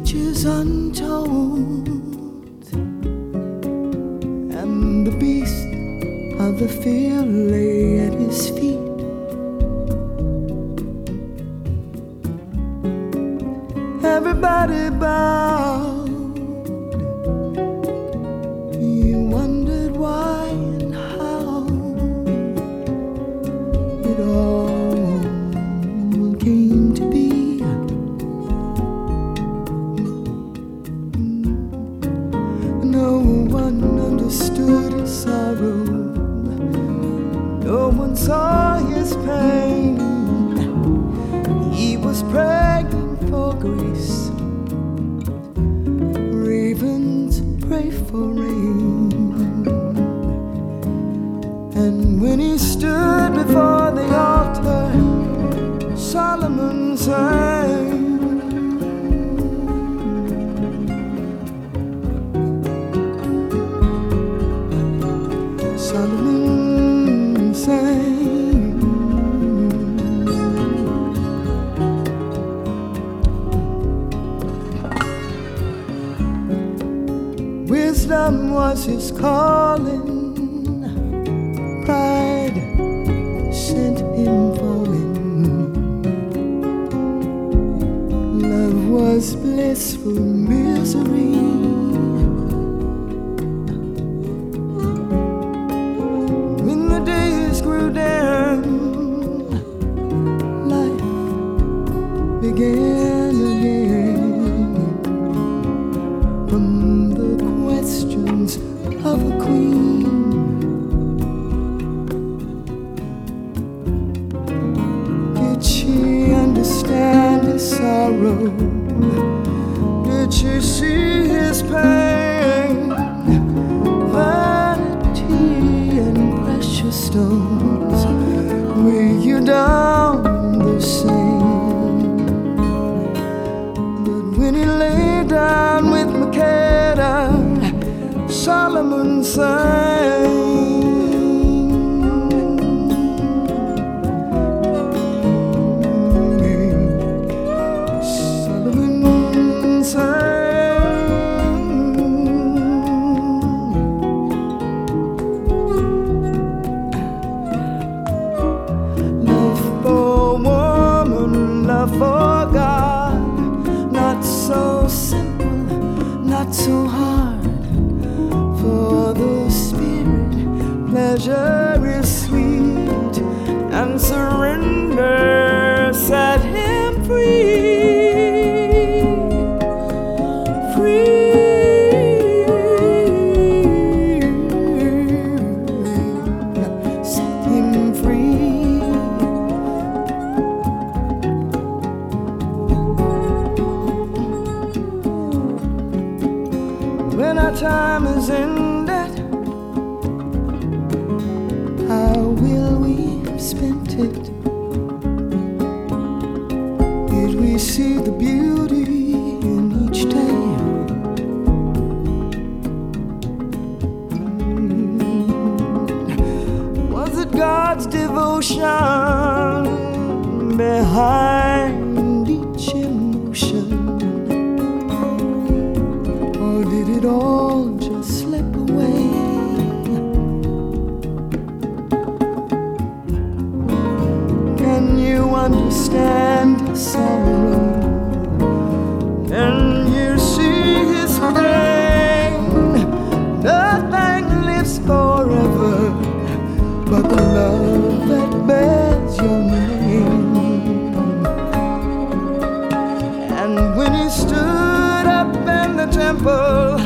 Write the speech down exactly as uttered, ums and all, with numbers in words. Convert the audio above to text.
riches untold, and the beast of the field lay at his feet. Everybody bowed. He wondered why and how it all came to be. No one understood his sorrow. No one saw his pain. He was praying for grace. Ravens pray for rain. And when he stood before the altar, Solomon sang. Solomon sang. Wisdom was his calling. Pride sent him falling. Love was blissful misery. When the days grew dim, life began again. From the questions of a queen, did she understand his sorrow? Did she see his pain? Vanity and precious stones weigh you down the same. But when he lay down with Makeda, Solomon sang. Solomon sang. Love for woman, love for God, not so simple, not so hard. For the spirit, pleasure is sweet, and surrender set him free. Free, set him free. When our time is ended, how will we have spent it? Did we see the beauty in each day? Was it God's devotion behind each emotion? Or did it all just slip away? Can you understand his sorrow? Can you see his pain? Nothing lives forever but the love that bears your name. And when he stood up in the temple,